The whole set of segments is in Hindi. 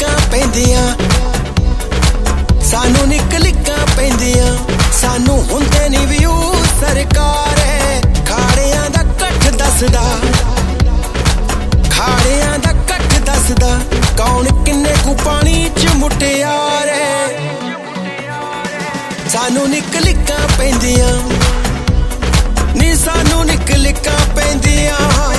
निकलिकां पैंदियां सानू निकलिकां पैंदियां सानू हुंदे नी व्यू सरकार खाड़ियां दा कठ दसदा खाड़ियां दा कठ दसदा कौन किन्ने कु पानी च मुटियार सानू निकलिकां पैंदियां नी सानू निकलिकां पैंदियां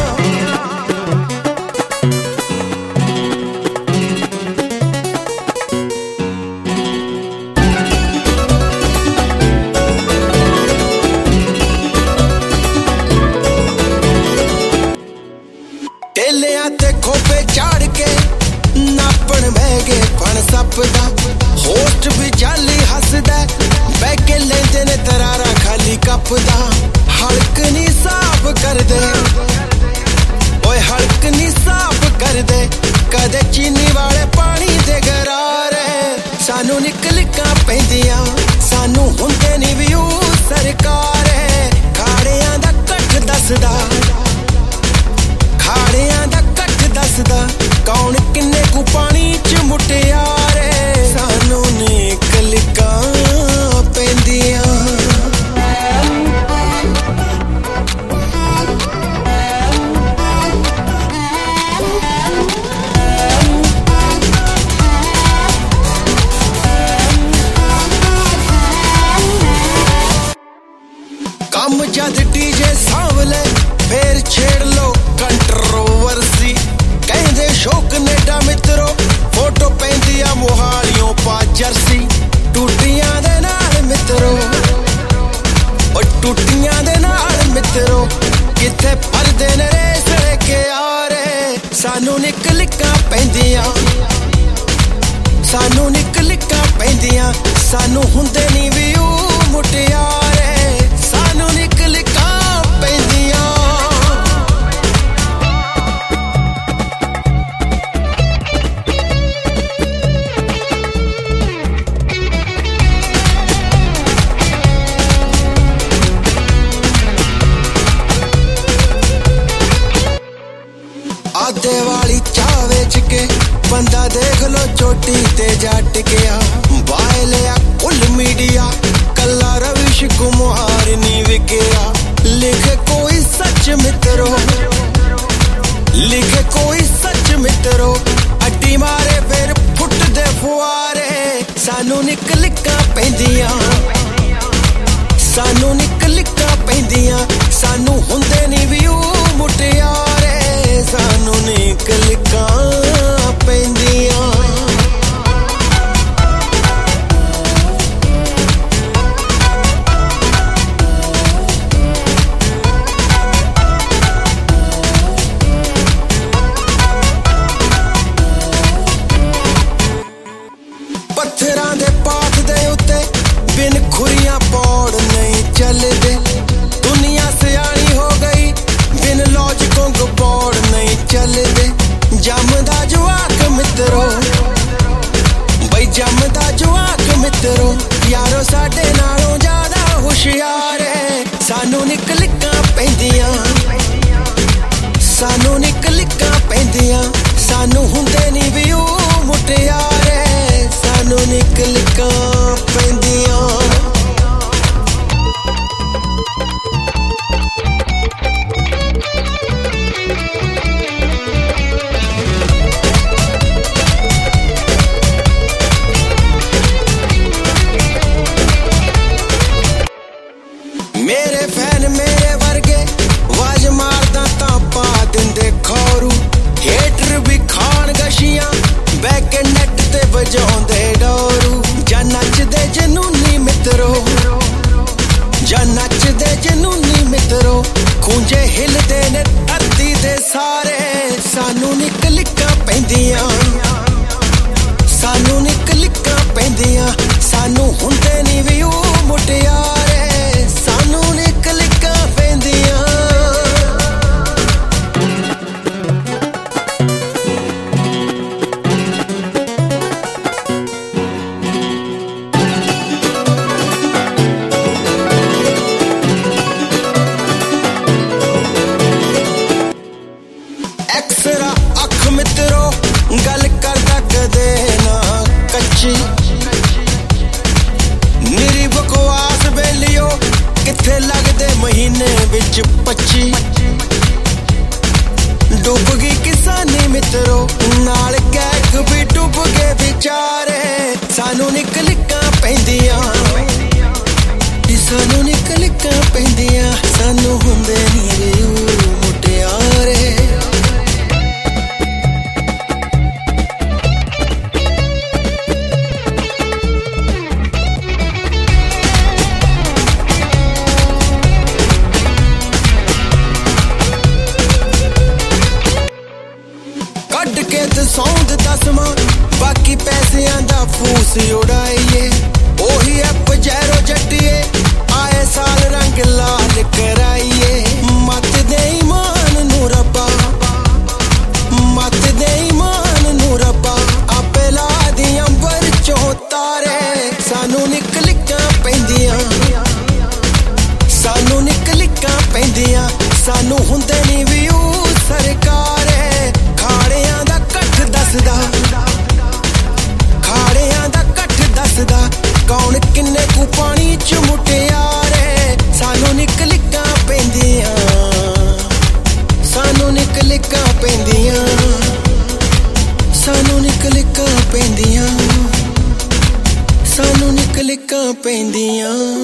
टेलियां ते खोपे झाड़ के नापण बह गए फण सपदा होस्ट भी जाली हसदा बह के लेंदे ने तरारा खाली कपदा हल्क नी साफ कर दे ओए हल्क नी साफ कर दे कदे चीनी वाले पानी दे गरारे सानू निकलिकां पैंदियां सानू हुंदे नी व्यू सरकार खाड़ियां दा कठ दसदा खाड़ियां दा कठ दसदा कौन किन्ने कु पानी च मुटियार सानू निकलिकां पैंदियां कम जद डीजे सांवले फिर छेड़ लो कंट्रोवर्सी कहंदे शौक नेडा मित्रो फोटो पैंदिया मोहालियों पा जर्सी टूटियां दे नाल मित्रो ओ टूटियां दे नाल मित्रो किथे परदे ने रेसड़े के आरे सानू निकलिकां पैंदियां सानू निकलिकां पैंदियां सानू हुंदे नी व्यू मुटियारे सानू निकलिकां पैंदियां आधे वाली चाह बेच के बंदा देख लो चोटी ते जट गया बाय लिया कुल मीडिया कल्ला रविश कुमार नी विकया लिखे कोई सच मित्रो लिखे कोई सच मित्रो अड्डी मारे फिर फुट दे फुआरे सानू निकलिकां पैंदियां सानू निकलिकां पैंदियां सानू हुंदे नी व्यू मुटियारे सानू निकलिकां पैंदियां पत्थरां दे पाथ दे उत्ते बिन खुरियां पौड़ नहीं चलदे दुनिया सियाणी हो गई बिन लॉजिकों को पौड़ नहीं चलदे जमदा जवाक मित्रो वेलियो किथे लगदे महीने विच 25 डुब गई किसानी मित्रो नाल कैक भी डुब गए बेचारे सानू निकलिकां पैंदियां सानू निकलिकां पैंदियां सानू हुंदे नी वे मुटियारे कट के सौंद दसवां बाकी पैसियां दा फूस उड़ाइए ओही है पजैरो जट्टिए आए साल रंग लाल कराइए मत दे ईमान नू रब्बा मत दे ईमान नू रब्बा आपे ला दी अंबर चों तारे सानू निकलिकां पैंदियां सानू निकलिकां पैंदियां सानू हुंदे नी व्यू सरकारे खाड़ियां दा कठ दसदा खाड़ियां दा कठ दसदा कौन किन्ने कु पानी च मुटियारे सानू निकलिकां पैंदियां सानू निकलिकां पैंदियां सानू निकलिकां पैंदियां सानू निकलिकां पैंदियां